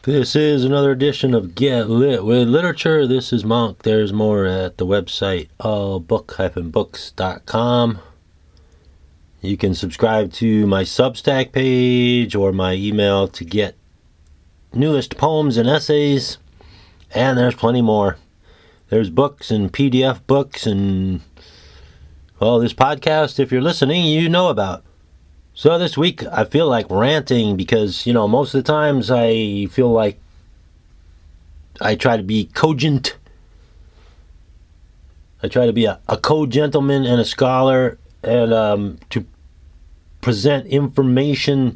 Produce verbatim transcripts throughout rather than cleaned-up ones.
This is another edition of Get Lit with Literature. This is Monk. There's more at the website all book dash books dot com. You can subscribe to my Substack page or my email to get newest poems and essays. And there's plenty more. There's books and P D F books and, well, this podcast, if you're listening, you know about. So this week I feel like ranting because, you know, most of the times I feel like I try to be cogent. I try to be a, a co-gentleman and a scholar and um, to present information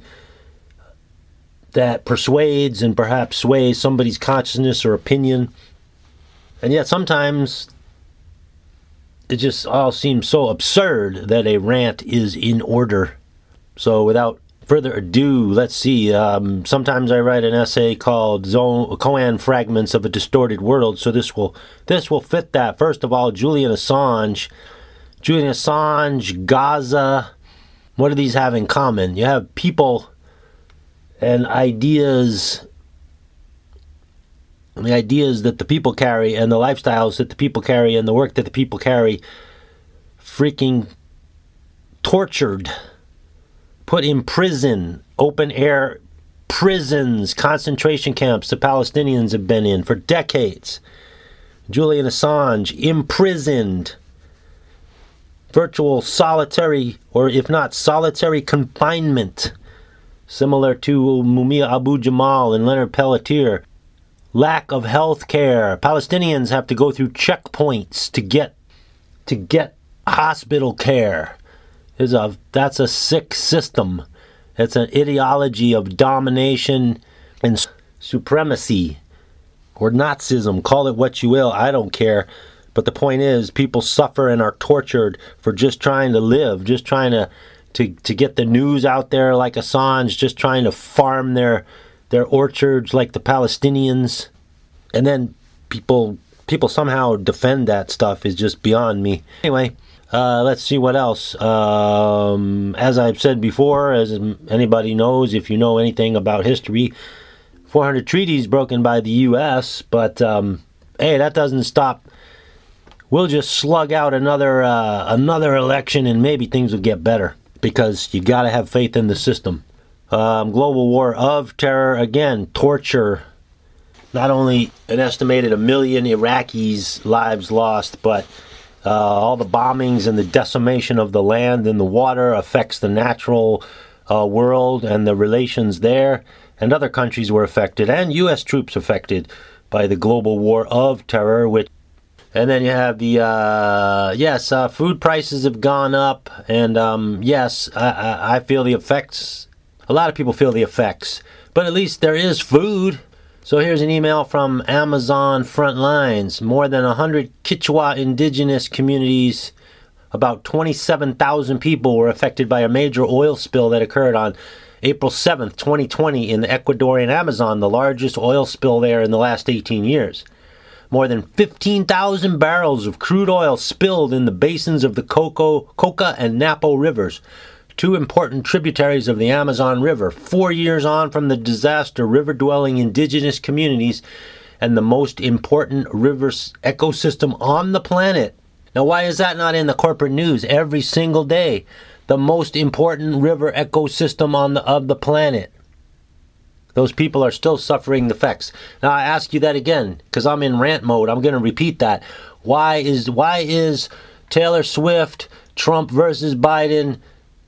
that persuades and perhaps sways somebody's consciousness or opinion. And yet sometimes it just all seems so absurd that a rant is in order. So without further ado, let's see. Um, sometimes I write an essay called Zo- Koan Fragments of a Distorted World, so this will this will fit that. First of all, Julian Assange. Julian Assange, Gaza, what do these have in common? You have people and ideas, the ideas that the people carry and the lifestyles that the people carry and the work that the people carry freaking tortured, put in prison, open air prisons, concentration camps the Palestinians have been in for decades. Julian Assange imprisoned, virtual solitary, or if not solitary confinement, similar to Mumia Abu-Jamal and Leonard Peltier. Lack of health care. Palestinians have to go through checkpoints to get to get hospital care. Is a that's a sick system. It's an ideology of domination and supremacy, or Nazism. Call it what you will. I don't care. But the point is, people suffer and are tortured for just trying to live, just trying to to, to get the news out there like Assange, just trying to farm their their orchards like the Palestinians. And then people people somehow defend that stuff is just beyond me. Anyway. Uh, let's see what else. Um, as I've said before, as anybody knows, if you know anything about history, four hundred treaties broken by the U S, but um, hey, that doesn't stop. We'll just slug out another uh, another election and maybe things will get better because you got to have faith in the system. Um, global war of terror, again, torture. Not only an estimated a million Iraqis' lives lost, but Uh, all the bombings and the decimation of the land and the water affects the natural uh, world and the relations there. And other countries were affected, and U S troops affected by the global war of terror. Which, and then you have the, uh, yes, uh, food prices have gone up. And um, yes, I, I, I feel the effects. A lot of people feel the effects. But at least there is food. So here's an email from Amazon Frontlines. More than one hundred Quechua indigenous communities, about twenty-seven thousand people, were affected by a major oil spill that occurred on April seventh, twenty twenty in the Ecuadorian Amazon, the largest oil spill there in the last eighteen years. More than fifteen thousand barrels of crude oil spilled in the basins of the Coco, Coca and Napo rivers, two important tributaries of the Amazon River. Four years on from the disaster, river-dwelling indigenous communities and the most important river ecosystem on the planet. Now, why is that not in the corporate news every single day? The most important river ecosystem on the of the planet. Those people are still suffering the effects. Now, I ask you that again, because I'm in rant mode. I'm going to repeat that. Why is why is Taylor Swift, Trump versus Biden,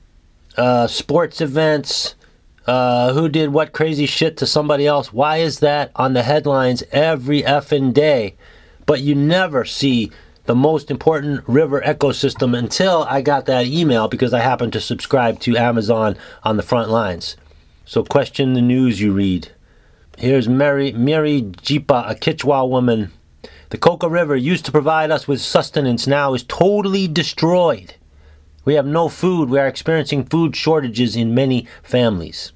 Uh, sports events, uh, who did what crazy shit to somebody else? Why is that on the headlines every effing day? But you never see the most important river ecosystem until I got that email because I happened to subscribe to Amazon on the front lines. So question the news you read. Here's Mary, Mary Jipa, a Quechua woman. The Coca River used to provide us with sustenance, now is totally destroyed. We have no food. We are experiencing food shortages in many families.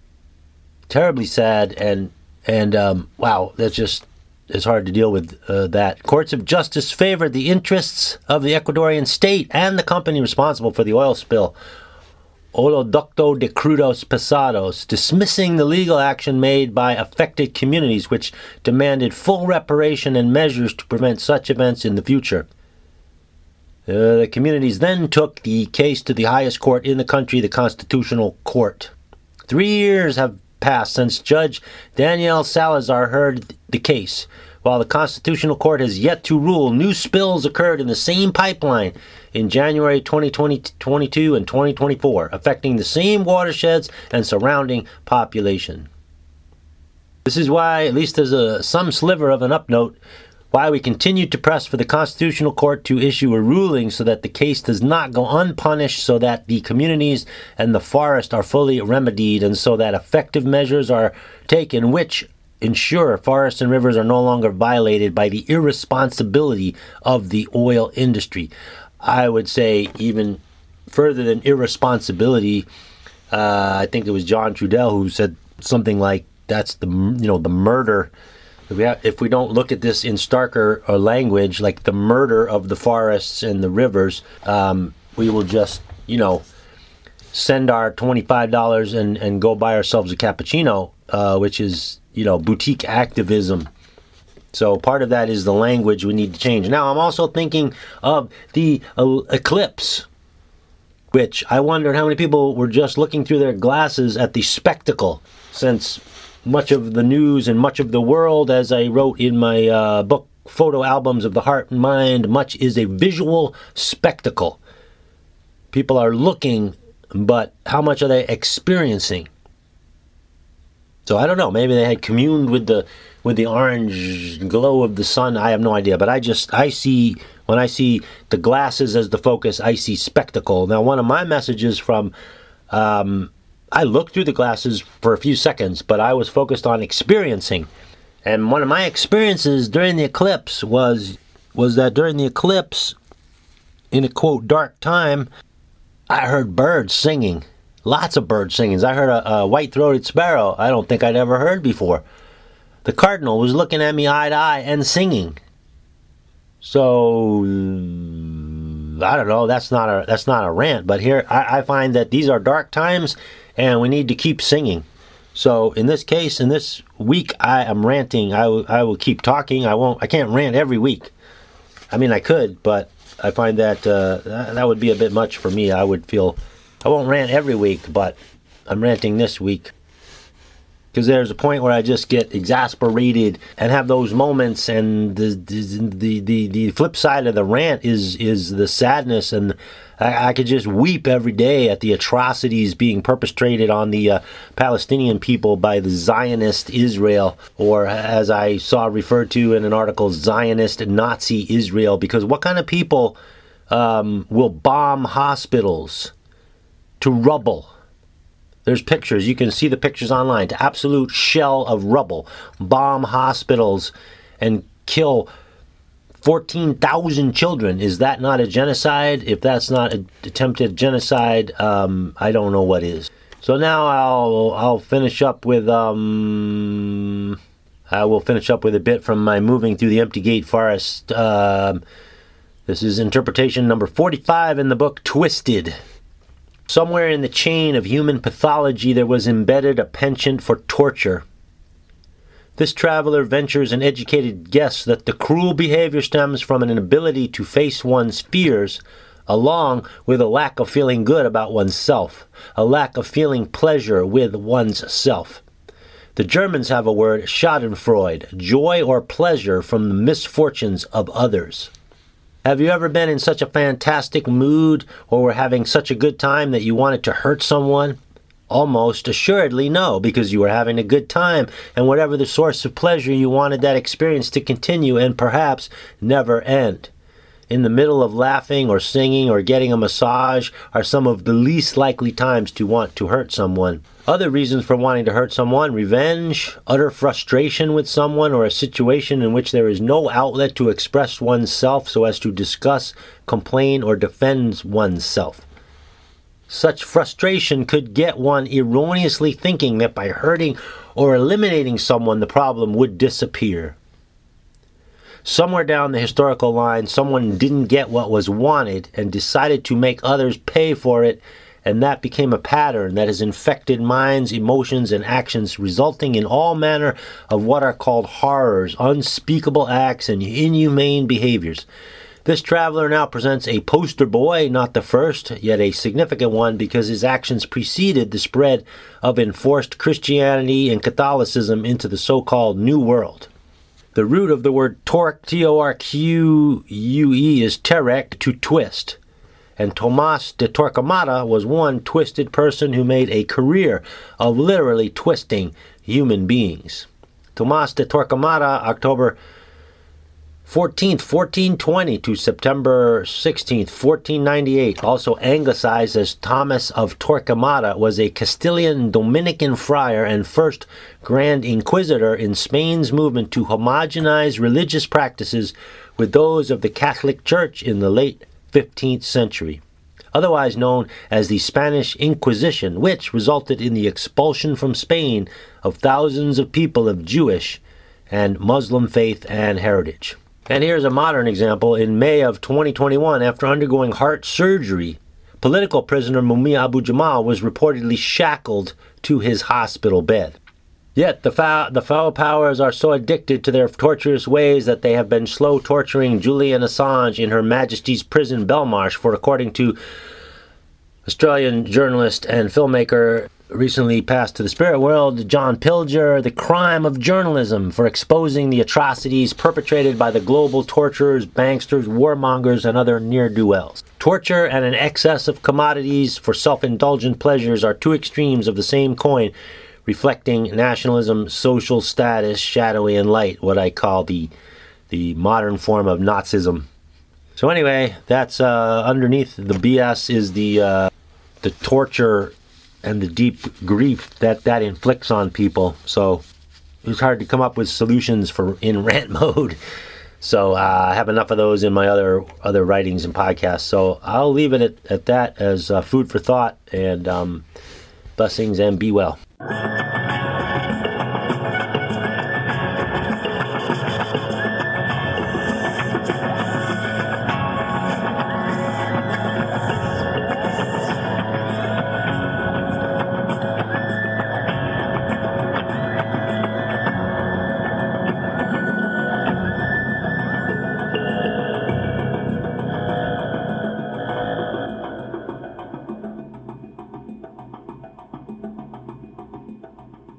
Terribly sad, and and um, wow, that's just it's hard to deal with uh, that. Courts of justice favored the interests of the Ecuadorian state and the company responsible for the oil spill Oleoducto de Crudos Pesados, dismissing the legal action made by affected communities which demanded full reparation and measures to prevent such events in the future. Uh, the communities then took the case to the highest court in the country, the Constitutional Court. Three years have passed since Judge Daniel Salazar heard the case. While the Constitutional Court has yet to rule, new spills occurred in the same pipeline in January twenty twenty-two and twenty twenty-four, affecting the same watersheds and surrounding population. This is why, at least as a some sliver of an upnote, why we continue to press for the Constitutional Court to issue a ruling so that the case does not go unpunished, so that the communities and the forest are fully remedied, and so that effective measures are taken which ensure forests and rivers are no longer violated by the irresponsibility of the oil industry. I would say even further than irresponsibility, uh, I think it was John Trudell who said something like that's the you know the murder. If we, have, if we don't look at this in starker uh, language, like the murder of the forests and the rivers, um, we will just you know send our twenty-five dollars and and go buy ourselves a cappuccino, uh, which is you know, boutique activism. So part of that is the language we need to change. Now, I'm also thinking of the uh, eclipse, which I wondered how many people were just looking through their glasses at the spectacle, since much of the news and much of the world, as I wrote in my uh, book, Photo Albums of the Heart and Mind, much is a visual spectacle. People are looking, but how much are they experiencing? So I don't know. Maybe they had communed with the with the orange glow of the sun. I have no idea. But I just I see when I see the glasses as the focus, I see spectacle. Now, one of my messages from um, I looked through the glasses for a few seconds, but I was focused on experiencing. And one of my experiences during the eclipse was was that during the eclipse, in a quote dark time, I heard birds singing. Lots of bird singings. I heard a, a white-throated sparrow I don't think I'd ever heard before. The cardinal was looking at me eye to eye and singing. So I don't know. That's not a that's not a rant. But here I, I find that these are dark times, and we need to keep singing. So in this case, in this week, I am ranting. I, w- I will keep talking. I won't. I can't rant every week. I mean, I could, but I find that uh, that, that would be a bit much for me. I would feel. I won't rant every week, but I'm ranting this week. Because there's a point where I just get exasperated and have those moments, and the the the, the flip side of the rant is is the sadness, and I, I could just weep every day at the atrocities being perpetrated on the uh, Palestinian people by the Zionist Israel, or as I saw referred to in an article, Zionist Nazi Israel. Because what kind of people um, will bomb hospitals to rubble? There's pictures. You can see the pictures online. To absolute shell of rubble. Bomb hospitals and kill fourteen thousand children. Is that not a genocide? If that's not an attempted genocide, um, I don't know what is. So now I'll I'll finish up with um I will finish up with a bit from my Moving Through the Empty Gate Forest. Uh, this is interpretation number forty-five in the book Twisted. Somewhere in the chain of human pathology there was embedded a penchant for torture. This traveler ventures an educated guess that the cruel behavior stems from an inability to face one's fears, along with a lack of feeling good about oneself, a lack of feeling pleasure with one's self. The Germans have a word, Schadenfreude, joy or pleasure from the misfortunes of others. Have you ever been in such a fantastic mood or were having such a good time that you wanted to hurt someone? Almost assuredly no, because you were having a good time, and whatever the source of pleasure, you wanted that experience to continue and perhaps never end. In the middle of laughing or singing or getting a massage are some of the least likely times to want to hurt someone. Other reasons for wanting to hurt someone: revenge, utter frustration with someone, or a situation in which there is no outlet to express oneself so as to discuss, complain, or defend oneself. Such frustration could get one erroneously thinking that by hurting or eliminating someone, the problem would disappear. Somewhere down the historical line, someone didn't get what was wanted and decided to make others pay for it, and that became a pattern that has infected minds, emotions, and actions, resulting in all manner of what are called horrors, unspeakable acts, and inhumane behaviors. This traveler now presents a poster boy, not the first, yet a significant one, because his actions preceded the spread of enforced Christianity and Catholicism into the so-called New World. The root of the word torque, T O R Q U E, is terek, to twist. And Tomas de Torquemada was one twisted person who made a career of literally twisting human beings. Tomas de Torquemada, October fourteenth, fourteen twenty to September sixteenth, fourteen ninety-eight, also anglicized as Thomas of Torquemada, was a Castilian Dominican friar and first Grand Inquisitor in Spain's movement to homogenize religious practices with those of the Catholic Church in the late fifteenth century, otherwise known as the Spanish Inquisition, which resulted in the expulsion from Spain of thousands of people of Jewish and Muslim faith and heritage. And here's a modern example. In May of twenty twenty-one, after undergoing heart surgery, political prisoner Mumia Abu-Jamal was reportedly shackled to his hospital bed. Yet the foul, the foul powers are so addicted to their torturous ways that they have been slow torturing Julian Assange in Her Majesty's Prison Belmarsh, for according to Australian journalist and filmmaker recently passed to the spirit world, John Pilger, the crime of journalism for exposing the atrocities perpetrated by the global torturers, banksters, warmongers, and other ne'er-do-wells. Torture and an excess of commodities for self-indulgent pleasures are two extremes of the same coin, reflecting nationalism, social status, shadowy and light, what I call the the modern form of Nazism. So anyway, that's uh, underneath the B S is the uh, the torture and the deep grief that that inflicts on people. So it was hard to come up with solutions for in rant mode. So uh, I have enough of those in my other other writings and podcasts. So I'll leave it at, at that as uh, food for thought, and um, blessings and be well.